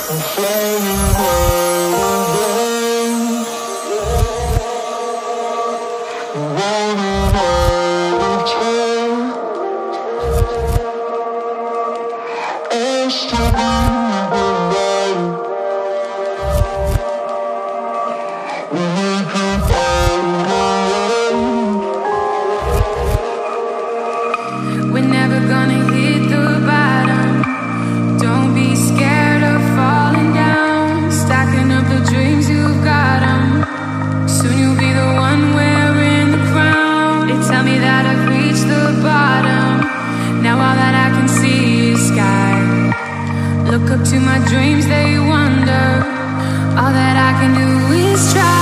We're never gonna hit the bottom. Don't be scared of falling down. Stacking up the dreams, you've got 'em. Soon you'll be the one wearing the crown. They tell me that I've reached the bottom. Now all that I can see is sky. Look up to my dreams, they wonder. All that I can do is try.